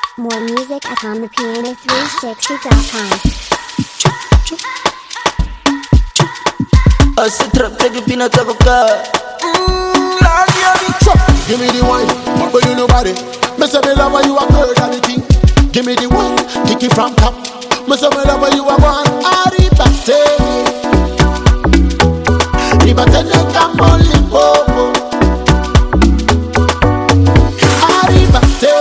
More music at OnThePiano360.com. I sit trap, take a peanut of a car. Give me the wine, but you nobody. Me say me love you a girl and the king. Give me the wine, kick it from top. Me say me love you a one. Arribate, arribate ne camoli popo. Arribate,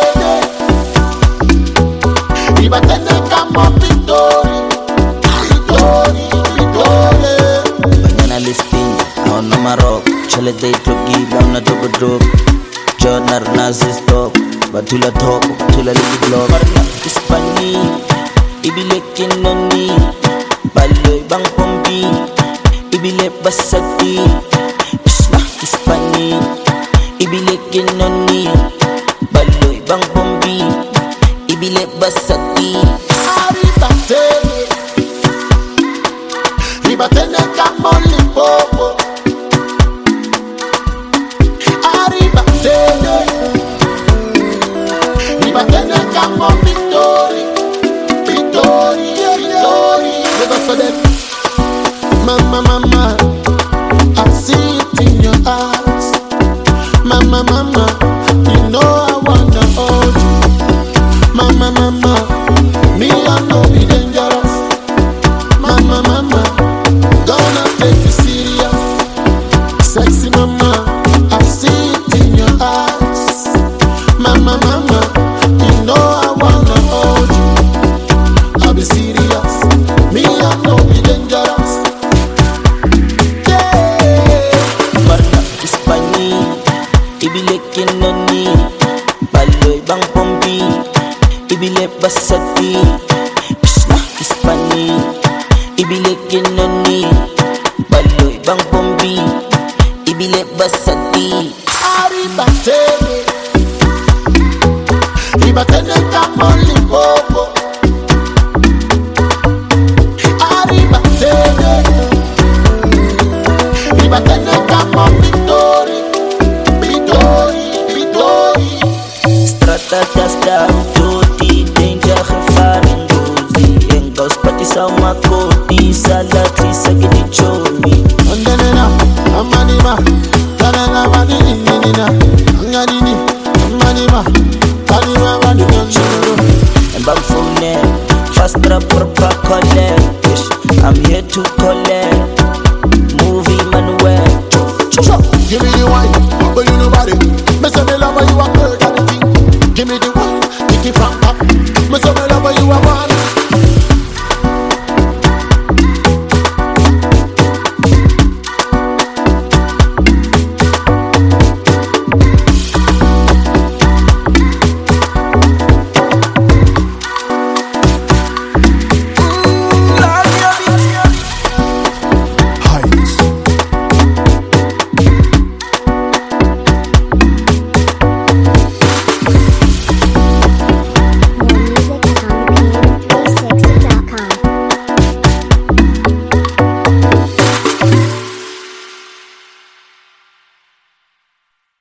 arribate ne camo pittori, pittori, pittori. Banana listing, on no marok. Chale day to give, I'm not double drop. Jonar nazi stop, batula top, batula ligi block. Marna Hispani, ibile kinoni, baloy bang pombi, ibile basati. Isna Hispani, ibile kinoni, baloy bang pombi, ibile basati. Arribate, arribate ne camoli popo. Ribatene camo pittori, pittori, pittori. Never forget, mama, mama, I see it in your eyes. Mama, mama, you know I wanna hold you. Mama, mama, me I know be dangerous. Mama, mama, gonna take you serious. Sexy mama, I see it in your eyes. Mama, mama, you know I wanna hold you. I'll be serious. Me, I know be dangerous. Yeah. Marna Hispani, ibile kinoni, baloy bang pombi, ibile basati. Isna Hispani, ibile kinoni, baloy bang pombi, ibile basati. Arribate, arribate ne camoli popo. Arribate, arribate ne camo pittori, pittori, pittori. Strata tasta, tutti, danger, gevaar en dozie. En gauws pati sa makoti, sa latri sa ginichori. Andanena, amanima, tanana vaninina, anganini, amanima, tanima vaninina. En bang for net, fast trap for pra collect. I'm here to collect. Movie Manuel. Give me the wine, but you nobody. Me say me love you a girl and the king. Give me the wine, kick it from